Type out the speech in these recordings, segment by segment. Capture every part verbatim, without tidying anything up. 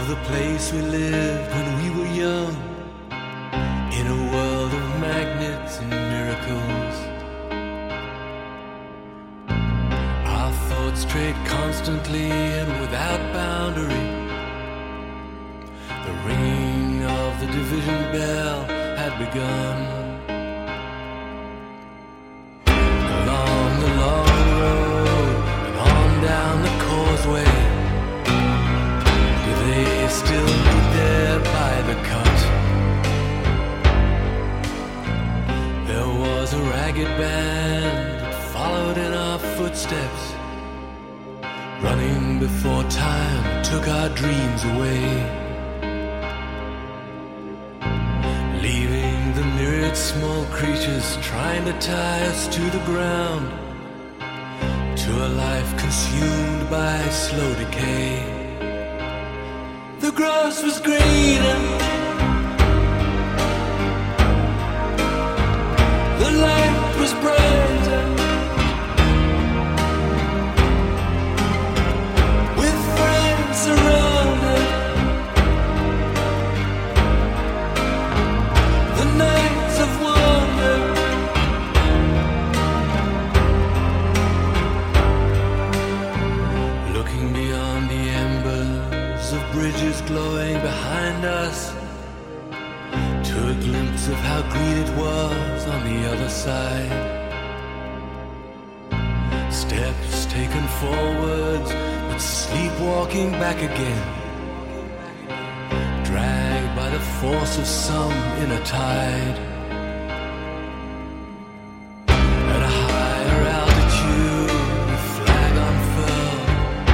of the place we lived when we were young, in a world of magnets and miracles. Our thoughts strayed constantly and without boundary. The ringing of the division bell had begun. Along the long road and on down the causeway, do they still meet there by the cut? There was a ragged band that followed in our footsteps, running before time took our dreams away, leaving the myriad small creatures trying to tie us to the ground, to a life consumed by slow decay. The grass was greener, the light was brighter, with friends surrounded. The nights of wonder, looking beyond the embers of bridges glowing behind us, to a glimpse of how green it was on the other side. Steps taken forwards, but sleepwalking back again, dragged by the force of some inner tide. At a higher altitude, the flag unfurled,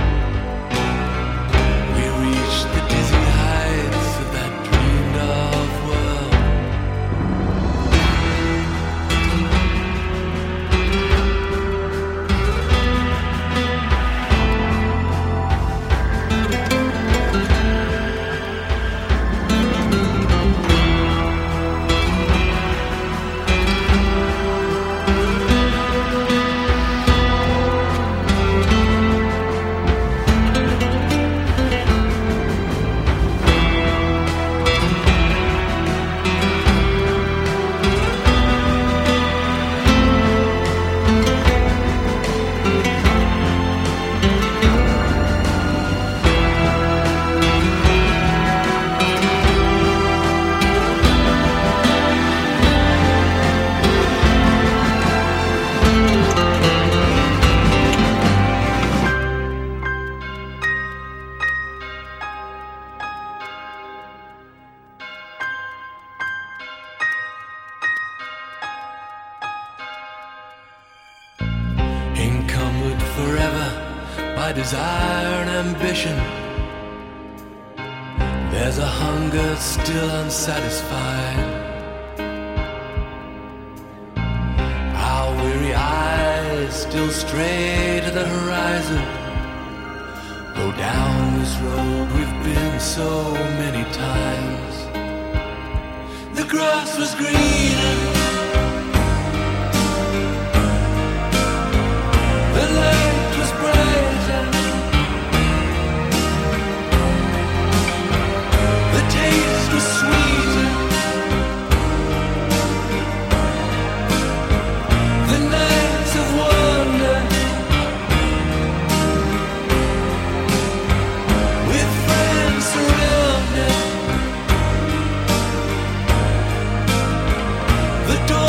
we reached the dizzy heights of that dreamed of world. Encumbered forever by desire and ambition, there's a hunger still unsatisfied. Our weary eyes still stray to the horizon, go down this road we've been so many times. The grass was greener, the light was brighter, the taste was sweeter, the nights of wonder, with friends surrounded. The door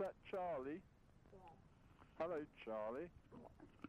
that Charlie? Yeah. Hello, Charlie.